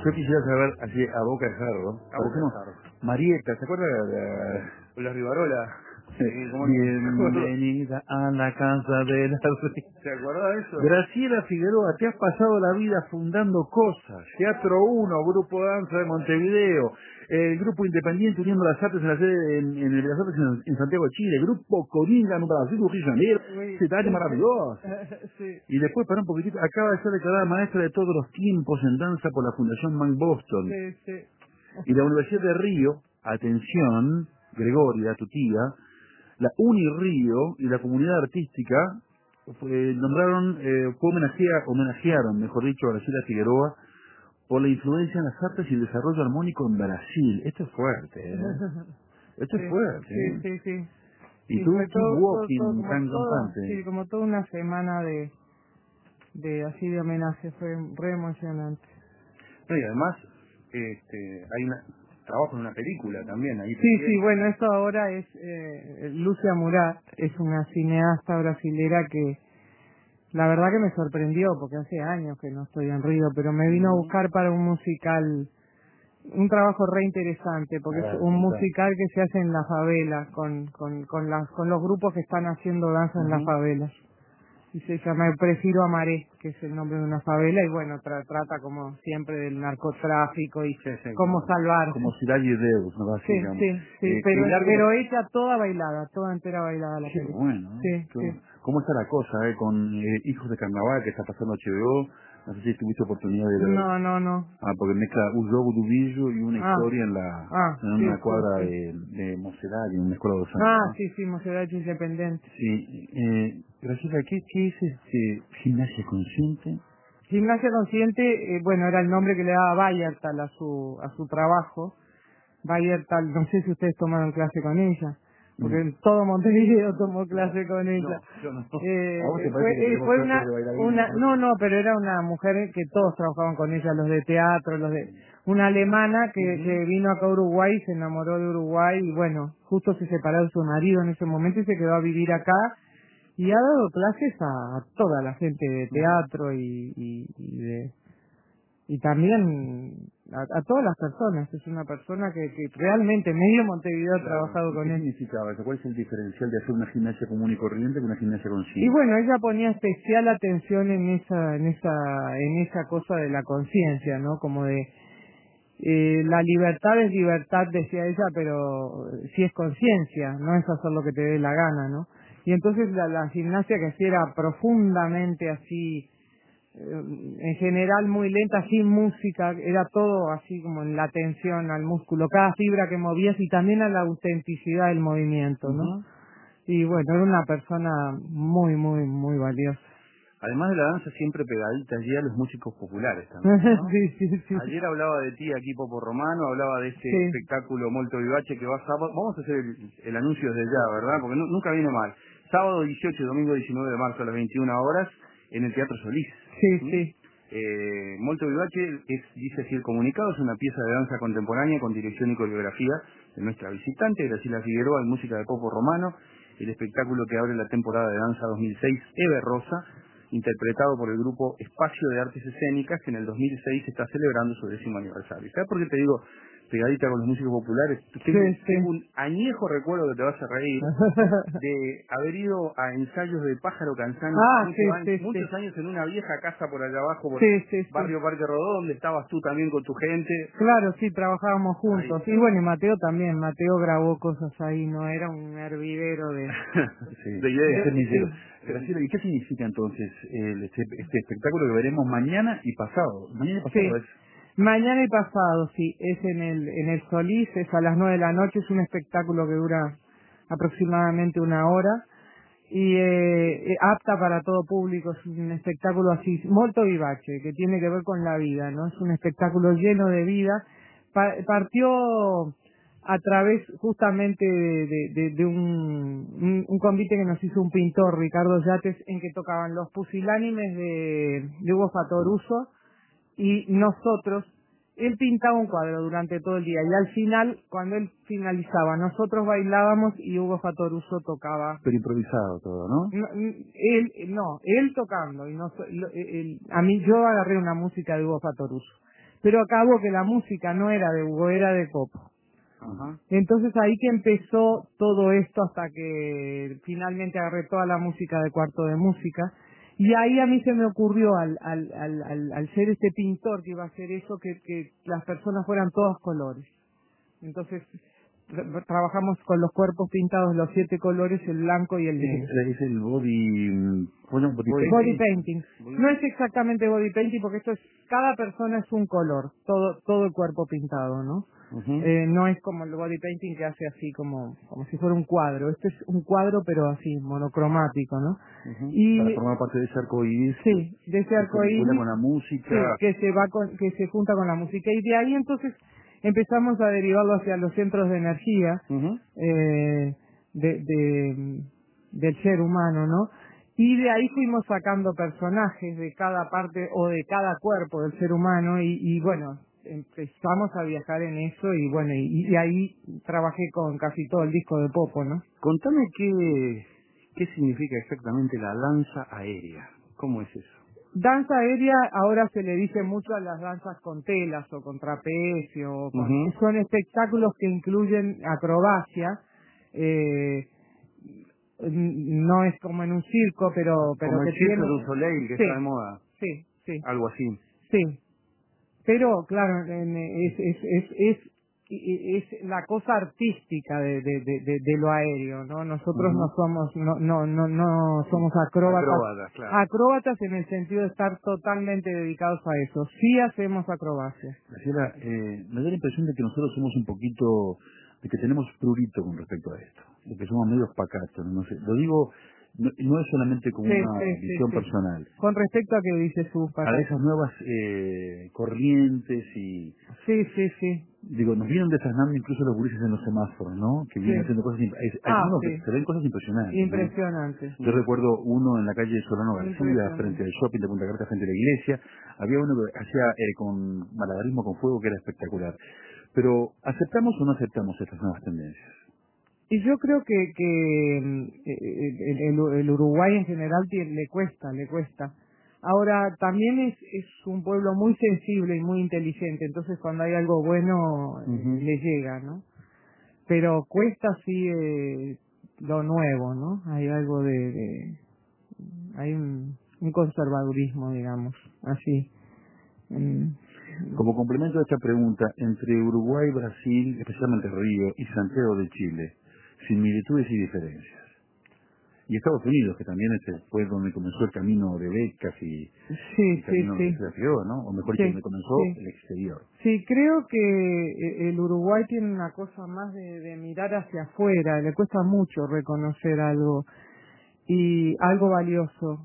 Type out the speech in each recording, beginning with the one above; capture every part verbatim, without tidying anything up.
Yo quisiera saber, así a boca de jarro, A ¿por boca qué de no? jarro. Marieta, ¿se acuerda de la... Con la Rivarola. Sí, ¿cómo no? Bienvenida a la casa de la... ¿Se acuerda de eso? Graciela Figueroa, te has pasado la vida fundando cosas. Teatro uno, Grupo Danza de Montevideo, el Grupo Independiente Uniendo las Artes en la sede en, en el Bellas Artes en, en Santiago de Chile, Grupo Coringa en Brasil, Río de Janeiro, ciudad maravillosa. Sí. Y después, para un poquitito, acaba de ser declarada maestra de todos los tiempos en danza por la Fundación Man Boston. Sí, sí. Y la Universidad de Río, atención, Gregoria, tu tía, la Uni Río y la comunidad artística fue- nombraron, eh, fue homenajea- homenajearon, mejor dicho, a Graciela Figueroa por la influencia en las artes y el desarrollo armónico en Brasil. Esto es fuerte, ¿eh? Esto es Sí, fuerte, sí, ¿eh? sí, sí. Y Y tú, fue keep todo, todo, todo, walking, como tan todo, campante. sí, como toda una semana de, de así de homenaje, fue re emocionante. No, y además, este, hay una, trabajo en una película también, ahí Sí, sí, pendiente. bueno, esto ahora es eh, Lúcia Murat, es una cineasta brasilera que la verdad que me sorprendió, porque hace años que no estoy en Río, pero me vino a Ujú. buscar para un musical, un trabajo re interesante, porque es Ah, un sí, musical que se hace en la favela, con, con, con, las, con los grupos que están haciendo danza en las Ujú. favelas. Y se llama El Prefiero Amaré, que es el nombre de una favela, y bueno, tra- trata como siempre del narcotráfico y Sí, sí, cómo como, salvarse. como Cidade de Deus, ¿no? Así, Sí, digamos. sí, sí, Eh, pero qué largo, pero hecha toda bailada, toda entera bailada la qué película. bueno, ¿no? Sí, Qué bueno. sí. ¿Cómo está la cosa, eh, con eh, Hijos de Carnaval que está pasando H B O? No sé si tuviste oportunidad de ver. No, no, no. Ah, porque mezcla un juego de billo y una Ah, historia en la ah, en sí, una sí, cuadra sí. de, de Mocedad, en una escuela de dos años, Ah, ¿no? sí, sí, Mocedad Independiente. Sí, eh, Graciela, ¿qué, qué es este gimnasia consciente? Gimnasia Consciente, eh, bueno, era el nombre que le daba Bayertal a su, a su trabajo. Bayertal, no sé si ustedes tomaron clase con ella, porque No, en todo Montevideo tomó no, clase con ella. no, yo no. Eh, ¿A vos te fue, parece que eh, tenemos fue suerte una, de bailarina, una, no? no, no, pero era una mujer que todos trabajaban con ella, los de teatro, los de, una alemana que, Ujú. que vino acá a Uruguay, se enamoró de Uruguay y bueno, justo se separó de su marido en ese momento y se quedó a vivir acá y ha dado clases a, a toda la gente de teatro y, y, y de, y también a, a todas las personas. Es una persona que, que realmente medio Montevideo ha Claro. trabajado ¿Y con qué él. significaba eso? ¿Cuál es el diferencial de hacer una gimnasia común y corriente con una gimnasia Y consciente? bueno, ella ponía especial atención en esa, en esa, en esa cosa de la conciencia, ¿no? Como de eh, la libertad es libertad, decía ella, pero si es conciencia, no es hacer lo que te dé la gana, ¿no? Y entonces la, la gimnasia que hacía era profundamente así, eh, en general muy lenta, sin música, era todo así como en la atención al músculo, cada fibra que movías y también a la autenticidad del movimiento, ¿no? Ujú. Y bueno, era una persona muy, muy, muy valiosa. Además de la danza, siempre pegadita allí a los músicos populares también, ¿no? Sí, sí, sí. Ayer hablaba de ti aquí, Popo Romano, hablaba de este Sí, espectáculo Molto Vivace que va sábado. Vamos a hacer el, el anuncio desde ya, ¿verdad? Porque nu- nunca viene mal. Sábado dieciocho y domingo diecinueve de marzo a las veintiuna horas en el Teatro Solís. sí, ¿Mm? sí. Eh, Molto Vivace es, dice así el comunicado, es una pieza de danza contemporánea con dirección y coreografía de nuestra visitante, Graciela Figueroa, en música de Popo Romano, el espectáculo que abre la temporada de danza dos mil seis, Eve Rosa, interpretado por el grupo Espacio de Artes Escénicas, que en el dos mil seis está celebrando su décimo aniversario. ¿Sabes por qué te digo pegadita con los músicos populares? Tengo, Sí, sí. tengo un añejo recuerdo que te vas a reír de haber ido a ensayos de Pájaro Canzano Ah, muchos, sí, años, sí, sí. muchos años en una vieja casa por allá abajo, por Sí, sí, sí. Barrio Parque Rodó, donde estabas tú también con tu gente. Claro, sí, trabajábamos Ahí. juntos. Y bueno, y Mateo también. Mateo grabó cosas ahí, no era un hervidero de... Sí, de ideas. de sí. Graciela, ¿y qué significa entonces el, este, este espectáculo que veremos mañana y pasado? Mañana y pasado Sí. es... Mañana y pasado, sí. Es en el, en el Solís, es a las nueve de la noche. Es un espectáculo que dura aproximadamente una hora. Y eh, eh, apta para todo público, es un espectáculo así, molto vivace, que tiene que ver con la vida, ¿no? Es un espectáculo lleno de vida. Pa- partió a través justamente de, de- de- de un, un, un convite que nos hizo un pintor, Ricardo Yates, en que tocaban los pusilánimes de, de Hugo Fatoruso y nosotros, él pintaba un cuadro durante todo el día y al final, cuando él finalizaba, nosotros bailábamos y Hugo Fatoruso tocaba. Pero improvisado todo, ¿no? No, él, no, él tocando y no, él, a mí yo agarré una música de Hugo Fatoruso, pero acabó que la música no era de Hugo, era de Popo. Ajá. Entonces ahí que empezó todo esto hasta que finalmente agarré toda la música de Cuarto de Música. Y ahí a mí se me ocurrió, al, al, al, al, al ser este pintor que iba a hacer eso, que, que las personas fueran todos colores. Entonces tra trabajamos con los cuerpos pintados, los siete colores, el blanco y el negro. Es el body... Bueno, body, Body, body painting. Body... No es exactamente body painting porque esto es, cada persona es un color, todo todo el cuerpo pintado, ¿no? Uh-huh. Eh, no es como el body painting que hace así como como si fuera un cuadro. Este es un cuadro pero así, monocromático, ¿no? Uh-huh. Y para formar parte de ese arco iris. Sí, de ese arco iris. con la música. Sí, que se va con, que se junta con la música. Y de ahí entonces empezamos a derivarlo hacia los centros de energía Uh-huh. eh, de, de, del ser humano, ¿no? Y de ahí fuimos sacando personajes de cada parte o de cada cuerpo del ser humano y, y bueno, empezamos a viajar en eso y bueno, y, y ahí trabajé con casi todo el disco de Popo, ¿no? Contame qué, qué significa exactamente la danza aérea. ¿Cómo es eso? Danza aérea ahora se le dice mucho a las danzas con telas o con trapecio, o con, Uh-huh. son espectáculos que incluyen acrobacia, eh, no es como en un circo, pero pero como que el Cirque tiene... du Soleil, que sí, está de moda. Sí, sí, Algo así. sí. Pero claro, en- es es es es, es la cosa artística de, de, de, de, de lo aéreo, ¿no? Nosotros Uh-huh. no somos no no no no somos acróbatas. Acróbatas, claro. Acróbatas en el sentido de estar totalmente dedicados a eso. Sí hacemos acrobacia. Graciela, eh, me da la impresión de que nosotros somos un poquito, de que tenemos prurito con respecto a esto, de que somos medio pacatos, no sé. Lo digo, no, no es solamente como Sí, una sí, sí, visión sí. personal. Con respecto a que dice su A papá. esas nuevas eh, corrientes y, Sí, sí, sí. digo, nos vienen desasnando incluso los gurises en los semáforos, ¿no? Que vienen Sí. haciendo cosas, imp- hay, hay Ah, algunos que sí. se ven cosas impresionantes, ¿no? Impresionante. Yo recuerdo uno en la calle Solano García, Impresionante. frente al shopping de Punta Carreta, frente a la iglesia. Había uno que hacía eh, con malabarismo con fuego que era espectacular. Pero, ¿aceptamos o no aceptamos estas nuevas tendencias? Y yo creo que, que mm, el, el- el Uruguay en general tiene- le cuesta, le cuesta. Ahora, también es, es un pueblo muy sensible y muy inteligente, entonces cuando hay algo bueno eh, Uh-huh. le llega, ¿no? Pero cuesta sí eh, lo nuevo, ¿no? Hay algo de... de hay un, un conservadurismo, digamos, así. Mm. Como complemento a esta pregunta, entre Uruguay, Brasil, especialmente Río, y Santiago de Chile, similitudes y diferencias. Y Estados Unidos, que también ese fue donde comenzó el camino de becas y Sí, el sí, camino sí. de la ciudad, ¿no? O mejor dicho, Sí, donde comenzó sí. el exterior. Sí, creo que eh, el Uruguay tiene una cosa más de, de mirar hacia afuera, le cuesta mucho reconocer algo y algo valioso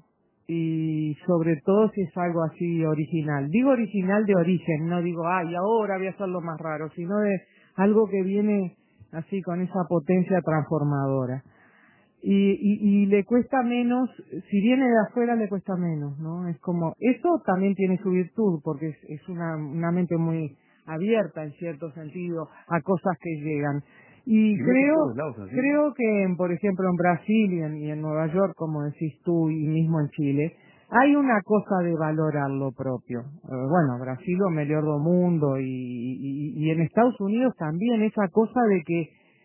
y sobre todo si es algo así original. Digo original de origen, no digo, ay, ahora voy a hacerlo más raro, sino de algo que viene así con esa potencia transformadora. Y, y, y le cuesta menos, si viene de afuera le cuesta menos, ¿no? Es como, eso también tiene su virtud, porque es, es una, una mente muy abierta en cierto sentido a cosas que llegan. Y Y no es en creo, todos lados así. creo que, en, por ejemplo, en Brasil y en, y en Nueva York, como decís tú, y mismo en Chile, hay una cosa de valorar lo propio. Eh, bueno, Brasil o mejor do mundo, y, y, y en Estados Unidos también esa cosa de que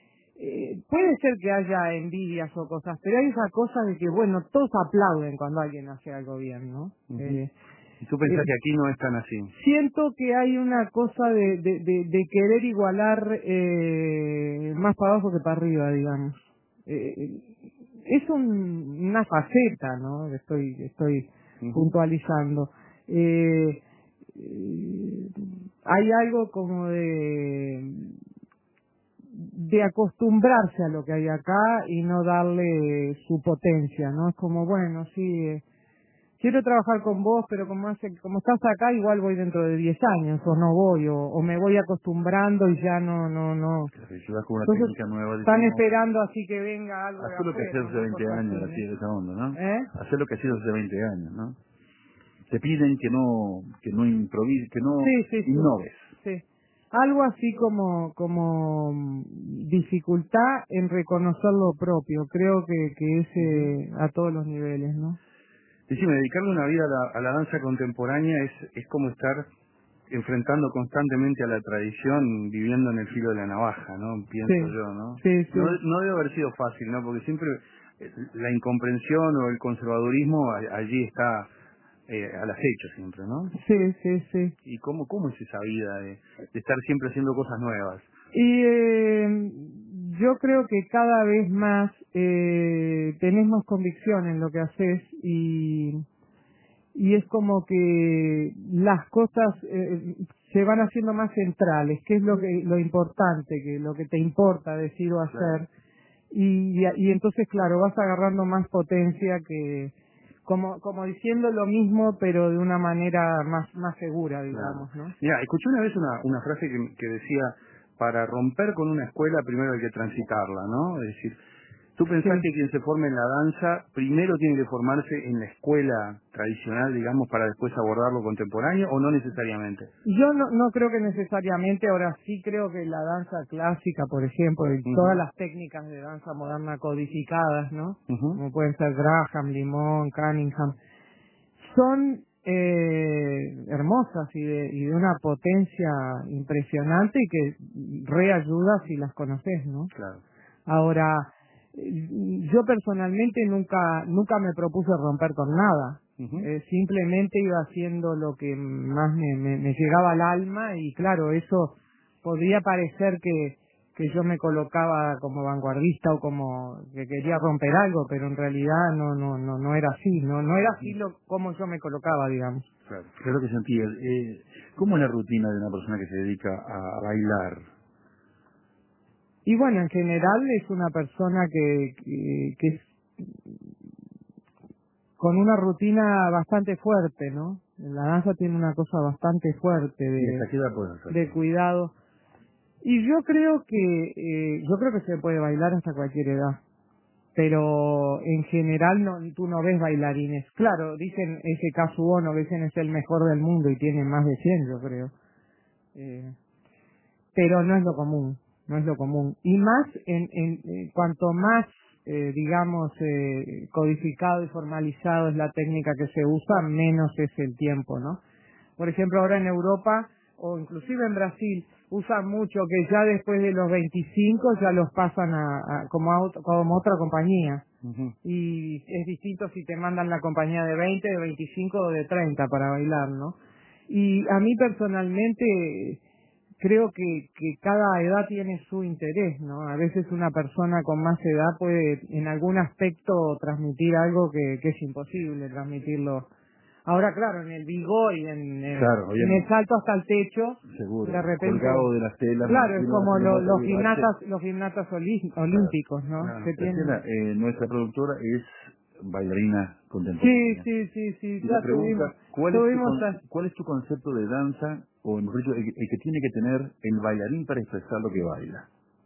eh, puede ser que haya envidias o cosas, pero hay esa cosa de que, bueno, todos aplauden cuando alguien hace algo bien, ¿no? Uh-huh. eh, Y tú pensás eh, que aquí no es tan así. siento que hay una cosa de, de, de, de querer igualar eh, más para abajo que para arriba, digamos. Eh, es un, una faceta, ¿no? Que estoy, estoy Uh-huh. puntualizando. Eh, eh, hay algo como de de acostumbrarse a lo que hay acá y no darle su potencia, ¿no? Es como, bueno, sí, eh, quiero trabajar con vos, pero como hace, como estás acá, igual voy dentro de diez años, o no voy, o, o me voy acostumbrando y ya no, no, no. Claro, si vas con una Entonces, técnica nueva, están decimos, esperando así que venga algo de hacer lo que hacías afuera, hace una veinte cosa años, así, así de esa onda, ¿no? ¿no? ¿Eh? Hacer lo que hacías hace veinte años, ¿no? Te piden que no, que no improvises, que no Sí, sí, sí. innoves. Sí. Algo así como, como mm, dificultad en reconocer lo propio. Creo que, que es eh, a todos los niveles, ¿no? Decime, dedicarle una vida a la, a la danza contemporánea es, es como estar enfrentando constantemente a la tradición, viviendo en el filo de la navaja, ¿no? Pienso sí, yo, ¿no? Sí, sí. No, no debe haber sido fácil, ¿no? Porque siempre la incomprensión o el conservadurismo allí está eh, al acecho siempre, ¿no? Sí, sí, sí. ¿Y cómo, cómo es esa vida de, de estar siempre haciendo cosas nuevas? Y eh, yo creo que cada vez más eh, tenés más convicción en lo que haces y, y es como que las cosas eh, se van haciendo más centrales, que es lo que lo importante, que lo que te importa decir o hacer. Claro. Y, y, y entonces, claro, vas agarrando más potencia que como como diciendo lo mismo, pero de una manera más más segura, digamos, claro. ¿No? Mira, escuché una vez una, una frase que, que decía, para romper con una escuela primero hay que transitarla, ¿no? Es decir, ¿tú pensás sí. que quien se forme en la danza primero tiene que formarse en la escuela tradicional, digamos, para después abordar lo contemporáneo, o no necesariamente? Yo no, no creo que necesariamente, ahora sí creo que la danza clásica, por ejemplo, y uh-huh. todas las técnicas de danza moderna codificadas, ¿no? Uh-huh. Como pueden ser Graham, Limón, Cunningham, son eh, hermosas y de, y de una potencia impresionante y que reayuda si las conoces, ¿no? Claro. Ahora, yo personalmente nunca nunca me propuse romper con nada. Uh-huh. Eh, simplemente iba haciendo lo que más me, me, me llegaba al alma y claro, eso podría parecer que, que yo me colocaba como vanguardista o como que quería romper algo, pero en realidad no no no no era así, no no era así lo como yo me colocaba, digamos. Claro, es lo que sentía. Eh, ¿Cómo es la rutina de una persona que se dedica a bailar? Y bueno, en general es una persona que, que, que es con una rutina bastante fuerte, ¿no? La danza tiene una cosa bastante fuerte de, de cuidado. Y yo creo que eh, yo creo que se puede bailar hasta cualquier edad, pero en general no, tú no ves bailarines. Claro, dicen ese Kazuo, dicen es el mejor del mundo y tiene más de cien, yo creo. Eh, pero no es lo común, no es lo común. Y más en, en, en cuanto más Eh, digamos, eh, codificado y formalizado es la técnica que se usa, menos es el tiempo, ¿no? Por ejemplo, ahora en Europa, o inclusive en Brasil, usan mucho que ya después de los veinticinco ya los pasan a, a como, auto, como otra compañía. Uh-huh. Y es distinto si te mandan la compañía de veinte, de veinticinco o de treinta para bailar, ¿no? Y a mí personalmente creo que, que cada edad tiene su interés, ¿no? A veces una persona con más edad puede en algún aspecto transmitir algo que, que es imposible transmitirlo. Ahora, claro, en el vigor y en, en, claro, en el salto hasta el techo, seguro, de repente, colgado de las telas. Claro, es como lo, los gimnatas, los gimnatas olímpicos, ¿no? Claro, que tienen... eh, nuestra productora es bailarina contemporánea. Sí, sí, sí, sí. Y la pregunta, tuvimos, ¿cuál, tuvimos es tu, a... ¿cuál es tu concepto de danza, o mejor dicho, el, el que tiene que tener el bailarín para expresar lo que baila?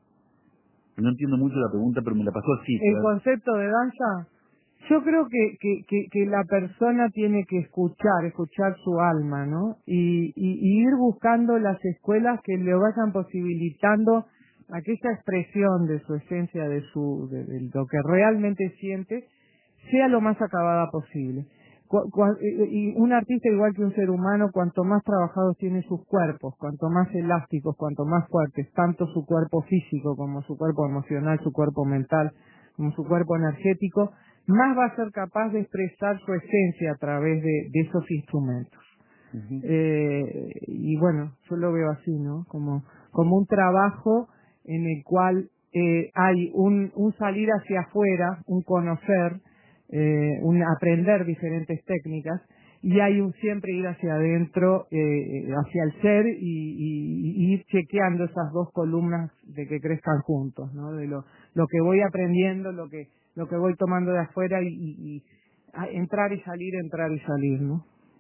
No entiendo mucho la pregunta, pero me la pasó así. El concepto de danza, yo creo que, que, que, que la persona tiene que escuchar, escuchar su alma, ¿no? Y, y, y ir buscando las escuelas que le vayan posibilitando aquella expresión de su esencia, de su de, de lo que realmente siente, sea lo más acabada posible. Cu- cu- y un artista, igual que un ser humano, cuanto más trabajados tiene sus cuerpos, cuanto más elásticos, cuanto más fuertes, tanto su cuerpo físico como su cuerpo emocional, su cuerpo mental, como su cuerpo energético, más va a ser capaz de expresar su esencia a través de, de esos instrumentos. Uh-huh. Eh, y bueno, yo lo veo así, ¿no? Como, como un trabajo en el cual eh, hay un, un salir hacia afuera, un conocer, eh, un aprender diferentes técnicas, y hay un siempre ir hacia adentro, eh, hacia el ser, y, y, y ir chequeando esas dos columnas de que crezcan juntos, ¿no? De lo, lo que voy aprendiendo, lo que lo que voy tomando de afuera y, y, y entrar y salir, entrar y salir, ¿no?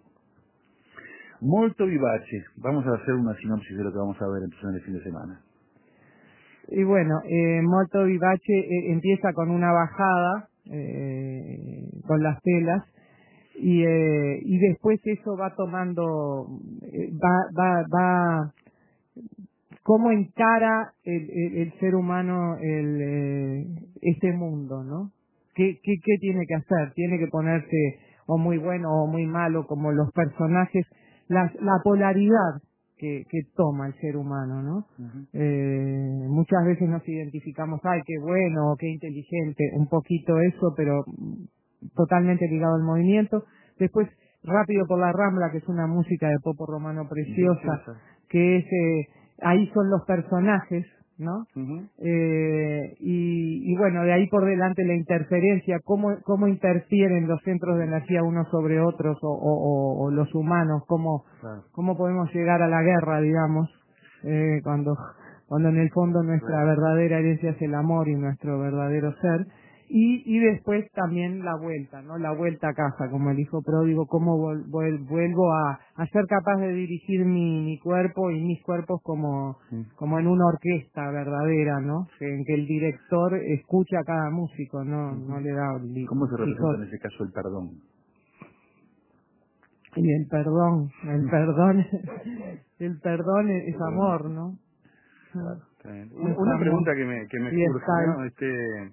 Molto vivace. Vamos a hacer una sinopsis de lo que vamos a ver entonces en el fin de semana. Y bueno, eh, Molto vivace eh, empieza con una bajada eh, con las telas y eh, y después eso va tomando eh, va va va cómo encara el, el, el ser humano el eh, este mundo, ¿no? ¿Qué, qué qué tiene que hacer? Tiene que ponerse o muy bueno o muy malo, como los personajes, la, la polaridad que, que toma el ser humano, ¿no? Uh-huh. Eh, muchas veces nos identificamos, ay, qué bueno, qué inteligente, un poquito eso, pero totalmente ligado al movimiento. Después, Rápido por la Rambla, que es una música de Popo Romano preciosa, que es, eh, ahí son los personajes, ¿no? Uh-huh. Eh, y, y bueno, de ahí por delante la interferencia, cómo, cómo interfieren los centros de energía unos sobre otros o, o, o, o los humanos, cómo, claro. cómo podemos llegar a la guerra, digamos, eh, cuando, cuando en el fondo nuestra claro. verdadera herencia es el amor y nuestro verdadero ser. Y, y después también la vuelta, ¿no? La vuelta a casa, como el hijo pródigo, cómo vol, vol, vuelvo a, a ser capaz de dirigir mi, mi cuerpo y mis cuerpos como, sí. como en una orquesta verdadera, ¿no? En que el director escucha a cada músico, no, uh-huh. no le da... Li, ¿Cómo se representa licor. en ese caso el perdón? Y el perdón, el perdón, el perdón es amor, ¿no? Claro, una, una pregunta que me, que me surge, ¿no? Este...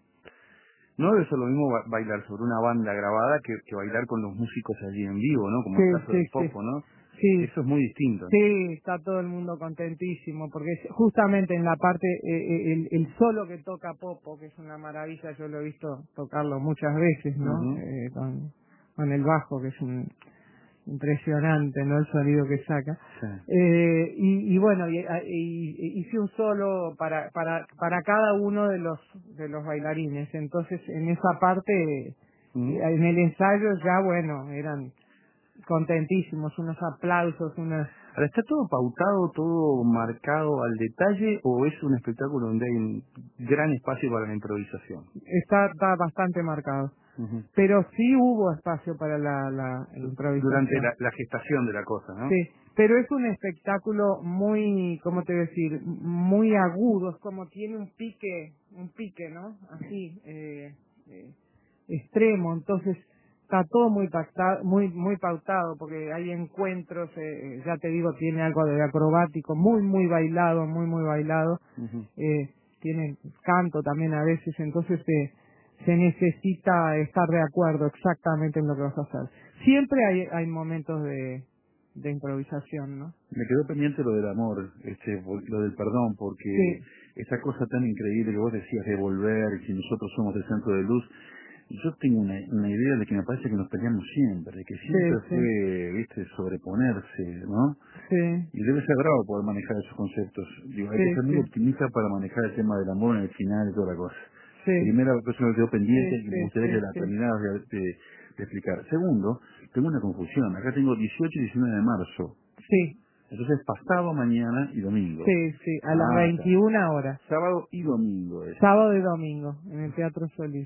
No debe ser lo mismo bailar sobre una banda grabada que, que bailar con los músicos allí en vivo, ¿no? Como sí, el caso sí, del Popo, sí. ¿no? Sí. Eso es muy distinto. Sí, está todo el mundo contentísimo, porque justamente en la parte, eh, el, el solo que toca Popo, que es una maravilla, yo lo he visto tocarlo muchas veces, ¿no? Uh-huh. Eh, con, con el bajo, que es un impresionante, ¿no? El sonido que saca. Sí. Eh, y, y bueno, y, y, hice un solo para, para, para cada uno de los, de los bailarines. Entonces, en esa parte, uh-huh. en el ensayo ya, bueno, eran contentísimos, unos aplausos, unas... Ahora, ¿está todo pautado, todo marcado al detalle o es un espectáculo donde hay un gran espacio para la improvisación? Está, está bastante marcado. Uh-huh. Pero sí hubo espacio para la, la improvisación. Durante la, la gestación de la cosa, ¿no? Sí, pero es un espectáculo muy, ¿cómo te voy a decir? Muy agudo, es como tiene un pique, un pique, ¿no? Así, eh, eh, extremo, entonces está todo muy pactado, muy muy pautado, porque hay encuentros, eh, ya te digo, tiene algo de acrobático, muy muy bailado, muy muy bailado, uh-huh. eh, tiene canto también a veces, entonces eh, se necesita estar de acuerdo exactamente en lo que vas a hacer. Siempre hay hay momentos de de improvisación, ¿no? Me quedó pendiente lo del amor, este, lo del perdón, porque sí. Esa cosa tan increíble que vos decías de volver, que nosotros somos el centro de luz. Yo tengo una, una idea de que me parece que nos peleamos siempre, de que siempre sí, fue, sí. viste, sobreponerse, ¿no? Sí. Y debe ser bravo poder manejar esos conceptos. Digo, hay sí, que ser muy sí. optimista para manejar el tema del amor en el final y toda la cosa. Sí. Primera cosa que me quedó pendiente sí, y me sí, gustaría sí, que la sí. terminaras de, de, de explicar. Segundo, tengo una confusión. Acá tengo dieciocho y diecinueve de marzo. Sí. Entonces, pasado mañana y domingo. Sí, sí, a las ah, veintiuna horas. Sábado y domingo. Es. Sábado y domingo, en el Teatro Solís.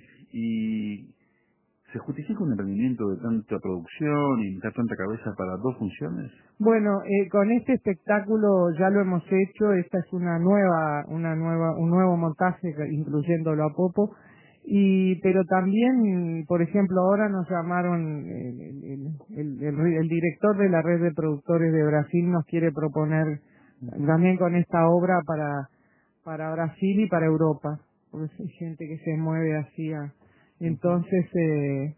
Y ¿se justifica un emprendimiento de tanta producción y meter tanta cabeza para dos funciones? Bueno, eh, con este espectáculo ya lo hemos hecho. Esta es una nueva, una nueva, un nuevo montaje incluyéndolo a Popo. Y, pero también, por ejemplo, ahora nos llamaron, el, el, el, el, el director de la red de productores de Brasil nos quiere proponer también con esta obra para, para Brasil y para Europa, porque hay gente que se mueve así. A, entonces, eh,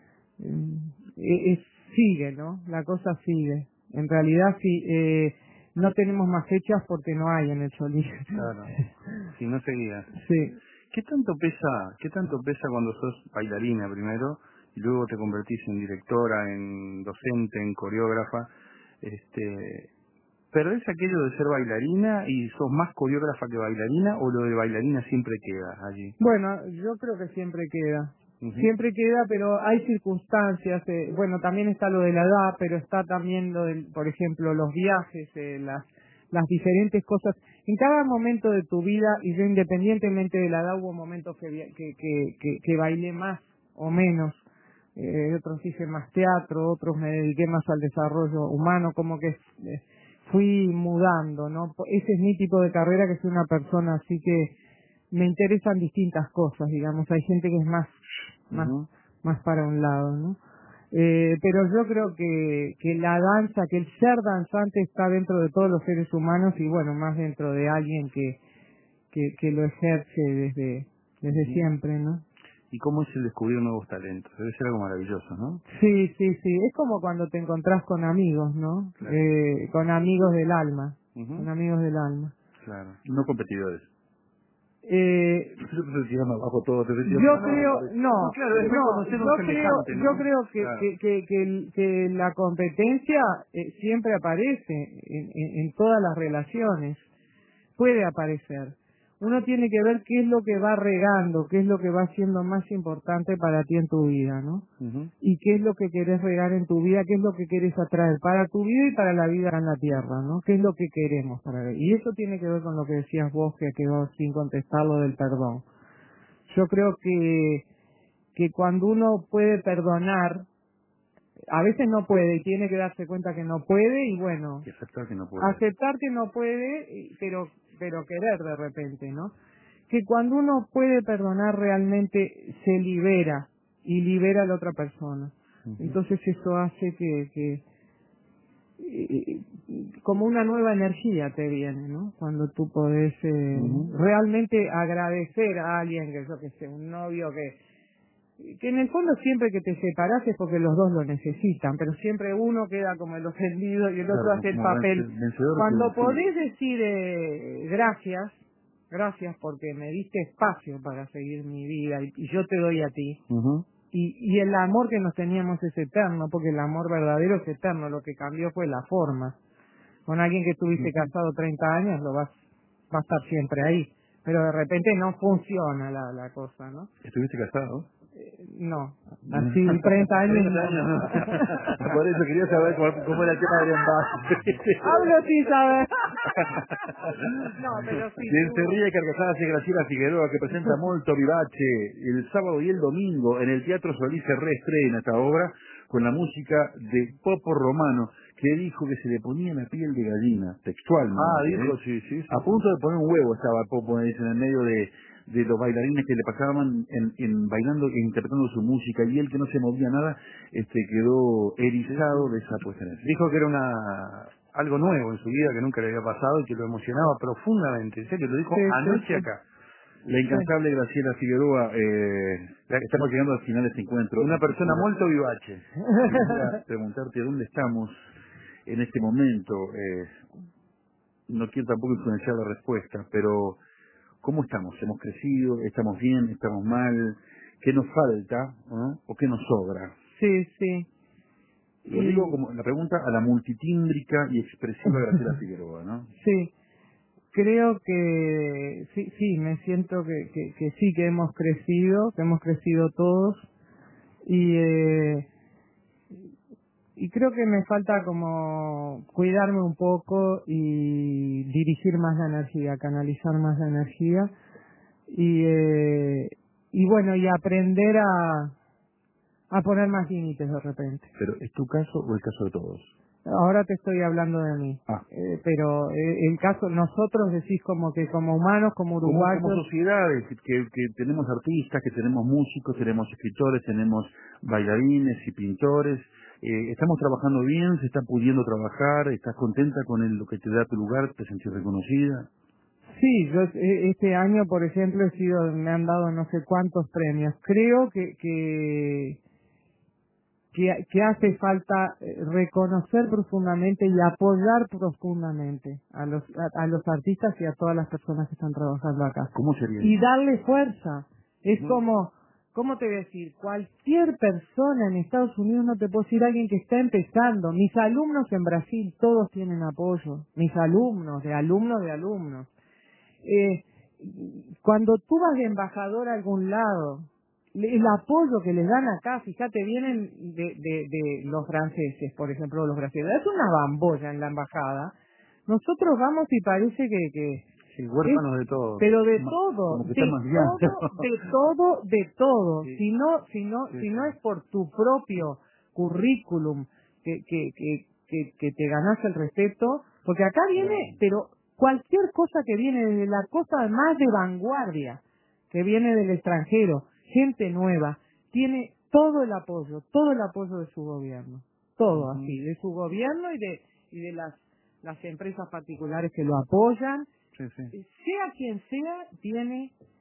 eh, eh, sigue, ¿no? La cosa sigue. En realidad, sí, eh, no tenemos más fechas porque no hay en el Solís. Claro, si no seguía. Sí. ¿Qué tanto pesa, qué tanto pesa cuando sos bailarina primero y luego te convertís en directora, en docente, en coreógrafa? Este, ¿perdés aquello de ser bailarina y sos más coreógrafa que bailarina o lo de bailarina siempre queda allí? Bueno, yo creo que siempre queda. Uh-huh. Siempre queda, pero hay circunstancias. Eh, bueno, también está lo de la edad, pero está también lo de, por ejemplo, los viajes, eh, las las diferentes cosas. En cada momento de tu vida, y yo independientemente de la edad, hubo momentos que, que, que, que, que bailé más o menos, eh, otros hice más teatro, otros me dediqué más al desarrollo humano, como que eh, fui mudando, ¿no? Ese es mi tipo de carrera, que soy una persona así que me interesan distintas cosas, digamos. Hay gente que es más, más, uh-huh. más para un lado, ¿no? Eh, pero yo creo que, que la danza, que el ser danzante está dentro de todos los seres humanos y bueno, más dentro de alguien que, que, que lo ejerce desde, desde uh-huh. siempre, ¿no? ¿Y cómo es el descubrir nuevos talentos? Debe ser algo maravilloso, ¿no? Sí, sí, sí. Es como cuando te encontrás con amigos, ¿no? Claro. Eh, con amigos del alma. uh-huh. Son amigos del alma. Claro, no competidores. Eh, abajo todo, yo creo, no, no, claro, es no yo creo, ¿no? yo creo que, claro. que, que, que, que la competencia eh, siempre aparece en, en, en todas las relaciones, puede aparecer. Uno tiene que ver qué es lo que va regando, qué es lo que va siendo más importante para ti en tu vida, ¿no? Uh-huh. Y qué es lo que querés regar en tu vida, qué es lo que querés atraer para tu vida y para la vida en la tierra, ¿no? ¿Qué es lo que queremos para ver? Y eso tiene que ver con lo que decías vos, que quedó sin contestar, lo del perdón. Yo creo que, que cuando uno puede perdonar, a veces no puede y tiene que darse cuenta que no puede y bueno, y aceptar que no puede. Aceptar que no puede, pero pero querer de repente, ¿no? Que cuando uno puede perdonar realmente se libera y libera a la otra persona. Uh-huh. Entonces eso hace que, que eh, como una nueva energía te viene, ¿no? Cuando tú podés eh, uh-huh. realmente agradecer a alguien, que yo que sé, un novio que que en el fondo siempre que te separás es porque los dos lo necesitan, pero siempre uno queda como el ofendido y el otro claro, hace el papel. Cuando que... podés decir eh, gracias, gracias porque me diste espacio para seguir mi vida y, y yo te doy a ti, uh-huh. y, y el amor que nos teníamos es eterno, porque el amor verdadero es eterno, lo que cambió fue la forma. Con alguien que estuviste uh-huh. casado treinta años lo vas va a estar siempre ahí, pero de repente no funciona la, la cosa, ¿no? ¿Estuviste casado? No, así treinta años. Por eso quería saber cómo, cómo era el tema del envase. Hablo sin saber. No, pero sí. Quien se ríe carcajadas es Graciela Figueroa, que presenta Molto Vivace el sábado y el domingo en el Teatro Solís. Se reestrena esta obra con la música de Popo Romano, que dijo que se le ponía la piel de gallina, textualmente. Ah, dijo, ¿eh? sí, sí, sí. A punto de poner un huevo estaba Popo, me dicen, en el medio de... de los bailarines que le pasaban en, en bailando e interpretando su música, y él, que no se movía nada, este quedó erizado de esa puesta en escena. Dijo que era una algo nuevo en su vida, que nunca le había pasado y que lo emocionaba profundamente. En serio, lo dijo sí, anoche sí, sí. acá. La incansable sí. Graciela Figueroa, eh, estamos llegando al final de este encuentro. Una persona molto vivace. Quería preguntarte dónde estamos en este momento. Eh, no quiero tampoco influenciar la respuesta, pero ¿cómo estamos? ¿Hemos crecido? ¿Estamos bien? ¿Estamos mal? ¿Qué nos falta? ¿no? ¿O qué nos sobra? Sí, sí. Lo y... digo como la pregunta a la multitímbrica y expresiva Graciela Figueroa, ¿no? Sí. Creo que sí, sí, me siento que, que, que sí, que hemos crecido, que hemos crecido todos. Y... Eh, Y creo que me falta como cuidarme un poco y dirigir más la energía, canalizar más la energía y eh, y bueno, y aprender a a poner más límites de repente. ¿Pero es tu caso o el caso de todos? Ahora te estoy hablando de mí, ah. eh, pero eh, el caso, nosotros decís como que como humanos, como uruguayos... Como, como sociedades, que, que tenemos artistas, que tenemos músicos, tenemos escritores, tenemos bailarines y pintores, eh, ¿estamos trabajando bien? ¿Se está pudiendo trabajar? ¿Estás contenta con el, lo que te da tu lugar? ¿Te sentís reconocida? Sí, yo este año, por ejemplo, he sido, me han dado no sé cuántos premios. Creo que... que Que, que hace falta reconocer profundamente y apoyar profundamente a los a, a los artistas y a todas las personas que están trabajando acá. ¿Cómo sería y eso? Darle fuerza. Es ¿No? como, ¿cómo te voy a decir? Cualquier persona en Estados Unidos, no te puedo decir alguien que está empezando. Mis alumnos en Brasil, todos tienen apoyo. Mis alumnos, de alumnos de alumnos. Eh, cuando tú vas de embajador a algún lado, el apoyo que les dan acá, fíjate, vienen de, de, de los franceses, por ejemplo, los brasileños, es una bambolla en la embajada. Nosotros vamos y parece que... que sí, huérfanos es, de todo. Pero de Ma, todo, de todo, de todo, de todo. Sí. Si no, si no, sí, si sí. no es por tu propio currículum que, que, que, que, que te ganas el respeto, porque acá viene, sí. pero cualquier cosa que viene desde la cosa más de vanguardia, que viene del extranjero, gente nueva, tiene todo el apoyo, todo el apoyo de su gobierno, todo uh-huh. así, de su gobierno y de y de las las empresas particulares que lo apoyan, sí, sí. sea quien sea, tiene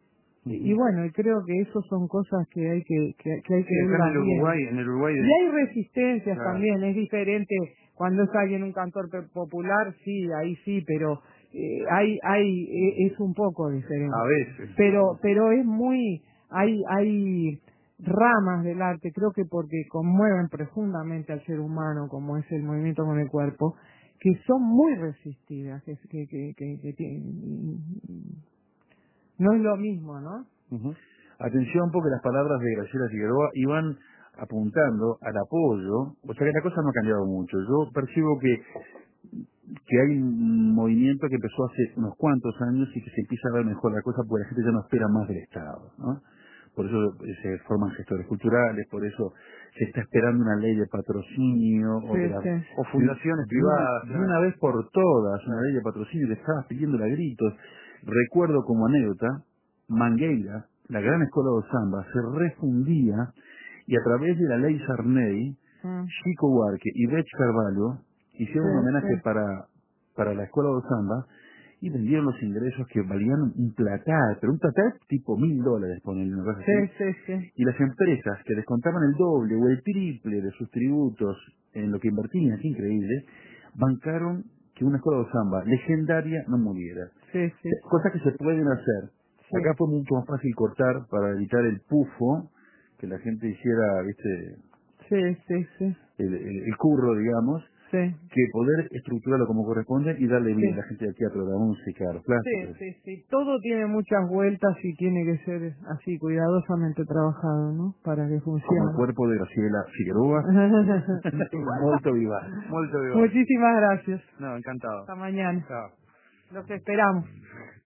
Y, y bueno, y creo que eso son cosas que hay que que, que hay que sí, ver en el Uruguay, en el Uruguay de... Y hay resistencias claro. también, es diferente cuando es alguien un cantor popular, sí, ahí sí, pero eh, hay hay eh, es un poco diferente. A veces. Pero pero es muy hay hay ramas del arte, creo que porque conmueven profundamente al ser humano, como es el movimiento con el cuerpo, que son muy resistidas, que que que, que, que tienen, no es lo mismo, ¿no? Uh-huh. Atención, porque las palabras de Graciela Figueroa iban apuntando al apoyo, o sea que la cosa no ha cambiado mucho. Yo percibo que que hay un movimiento que empezó hace unos cuantos años y que se empieza a ver mejor la cosa porque la gente ya no espera más del Estado, ¿no? Por eso se forman gestores culturales, por eso se está esperando una ley de patrocinio Sí, o, de la, sí. O fundaciones de una, privadas. de una vez por todas, una ley de patrocinio que estaba pidiéndola a gritos. Recuerdo como anécdota, Mangueira, la gran escuela de samba, se refundía y a través de la ley Sarney, Mm. Chico Huarque y Bech Carvalho hicieron Sí, un homenaje sí. para, para la escuela de samba y vendieron los ingresos que valían un placar, pero un placar tipo mil dólares, ponen una cosa Sí, así. sí, sí. Y las empresas que descontaban el doble o el triple de sus tributos en lo que invertían, es increíble, bancaron que una escuela de samba legendaria no muriera. Sí, sí, sí. Cosas que se pueden hacer. Sí. Acá fue mucho más fácil cortar para evitar el pufo, que la gente hiciera, viste, Sí, sí, sí. el, el, el curro, digamos, Sí. que poder estructurarlo como corresponde y darle vida Sí. a la gente del teatro, de la música, a los Sí, plásticos. sí, sí. Todo tiene muchas vueltas y tiene que ser así, cuidadosamente trabajado, ¿no? Para que Como el funcione. cuerpo de Graciela Figueroa, molto vivace. Molto vivace. Muchísimas gracias. No, encantado. Hasta mañana. Chao. Los esperamos.